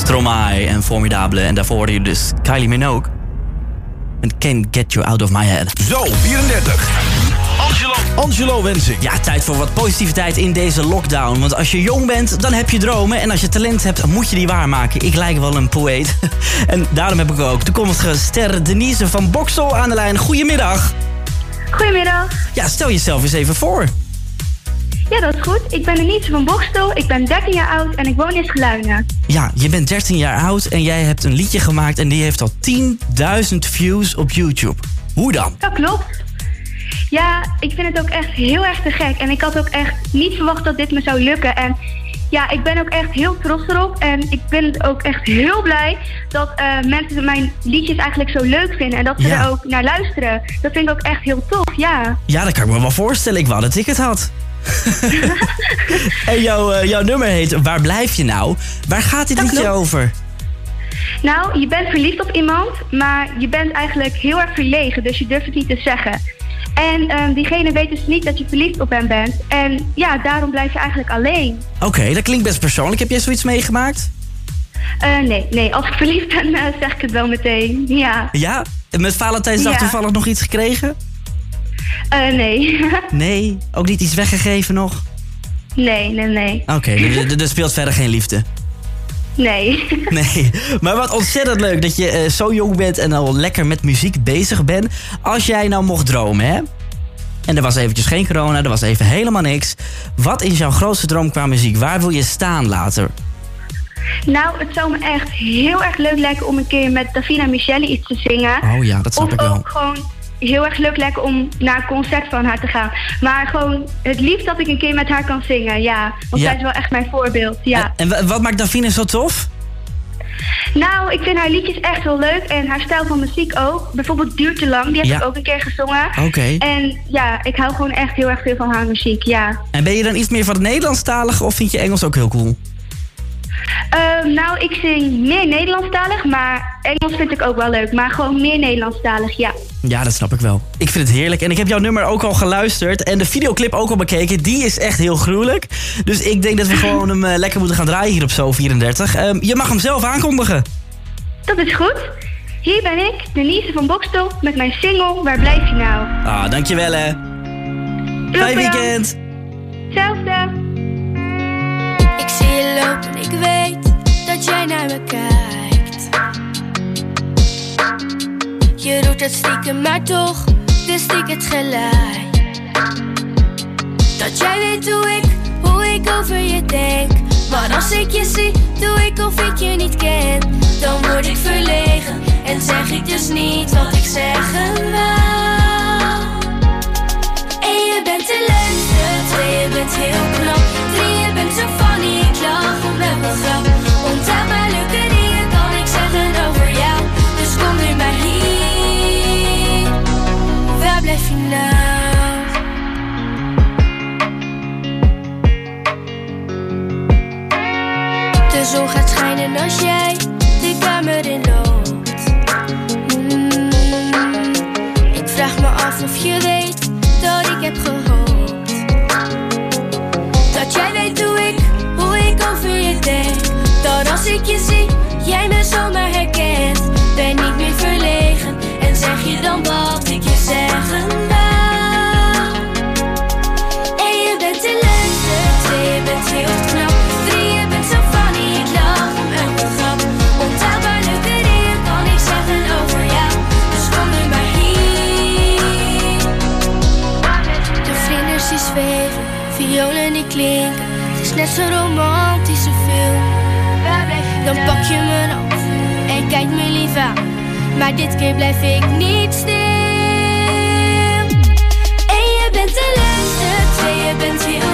Stromae en Formidable. En daarvoor hoorde je dus Kylie Minogue. En Can't Get You Out of My Head. Zo, 34. Angelo Wensing. Ja, tijd voor wat positiviteit in deze lockdown. Want als je jong bent, dan heb je dromen. En als je talent hebt, dan moet je die waarmaken. Ik lijk wel een poëet. En daarom heb ik ook toekomstige ster Denise van Bokstel aan de lijn. Goedemiddag. Goedemiddag. Ja, stel jezelf eens even voor. Ja, dat is goed. Ik ben Denise van Bokstel. Ik ben 13 jaar oud en ik woon in Geluinen. Ja, je bent 13 jaar oud en jij hebt een liedje gemaakt... en die heeft al 10.000 views op YouTube. Hoe dan? Dat klopt. Ja, ik vind het ook echt heel erg te gek. En ik had ook echt niet verwacht dat dit me zou lukken. En ja, ik ben ook echt heel trots erop. En ik ben ook echt heel blij dat mensen mijn liedjes eigenlijk zo leuk vinden. En dat ze er ook naar luisteren. Dat vind ik ook echt heel tof, ja. Ja, dat kan ik me wel voorstellen. Ik wou dat ik het had. En jouw nummer heet Waar blijf je nou? Waar gaat dit liedje over? Nou, je bent verliefd op iemand, maar je bent eigenlijk heel erg verlegen. Dus je durft het niet te zeggen. En diegene weet dus niet dat je verliefd op hem bent. En ja, daarom blijf je eigenlijk alleen. Oké, dat klinkt best persoonlijk. Heb jij zoiets meegemaakt? Nee. Als ik verliefd ben, zeg ik het wel meteen. Ja. Ja? Met Valentijnsdag toevallig nog iets gekregen? Nee. Nee? Ook niet iets weggegeven nog? Nee. Oké, er speelt verder geen liefde? Nee. Nee, maar wat ontzettend leuk dat je zo jong bent en al lekker met muziek bezig bent. Als jij nou mocht dromen, hè? En er was eventjes geen corona, er was even helemaal niks. Wat is jouw grootste droom qua muziek? Waar wil je staan later? Nou, het zou me echt heel erg leuk lijken om een keer met Davina Michele iets te zingen. Oh ja, dat snap ik wel. Of ook gewoon heel erg leuk lijken om naar een concert van haar te gaan. Maar gewoon het liefst dat ik een keer met haar kan zingen, ja. Want zij is wel echt mijn voorbeeld, ja. En wat maakt Davina zo tof? Nou, ik vind haar liedjes echt wel leuk en haar stijl van muziek ook. Bijvoorbeeld Duurt te lang, die heb ik ook een keer gezongen. Oké. En ja, ik hou gewoon echt heel erg veel van haar muziek, ja. En ben je dan iets meer van het Nederlandstalige of vind je Engels ook heel cool? Nou, ik zing meer Nederlandstalig, maar Engels vind ik ook wel leuk. Maar gewoon meer Nederlandstalig, ja. Ja, dat snap ik wel. Ik vind het heerlijk. En ik heb jouw nummer ook al geluisterd. En de videoclip ook al bekeken. Die is echt heel gruwelijk. Dus ik denk dat we gewoon hem lekker moeten gaan draaien hier op Zo 34. Je mag hem zelf aankondigen. Dat is goed. Hier ben ik, Denise van Bokstel, met mijn single Waar blijf je nou? Ah, dankjewel hè. Fijn weekend. Hetzelfde. Ik zie je lopen, ik weet dat jij naar me kijkt. Je doet het stiekem, maar toch wist ik het gelijk. Dat jij weet hoe ik over je denk. Maar als ik je zie, doe ik of ik je niet ken. Dan word ik verlegen en zeg ik dus niet wat ik zeggen wou. En je bent de leukste, 2, je bent heel knap. 3, je bent zo funny, ik lach om elke grap. Ontelbaar leuke dingen kan ik zeggen over jou. Dus kom nu maar hier, waar blijf je nou? De zon gaat schijnen als jij de kamer in loopt. Ik vraag me af of je weet dat ik heb gehoopt. Dat jij weet hoe ik over je denk. Dat als ik je zie, jij me zomaar herkent. Ben niet meer verlegen en zeg je dan wat ik je zeggen wou. En je bent de leukste, 2, je bent heel knap. 3, je bent zo funny, ik lach om elke grap. Ontelbaar leuke dingen kan ik zeggen over jou. Dus kom nu maar hier. De vlinders die zweven, violen die klinken. Het is net zo'n romantische film. Dan pak je mijn hand en kijk me lief aan. Maar dit keer blijf ik niet stil. En je bent de leukste, 2, je bent heel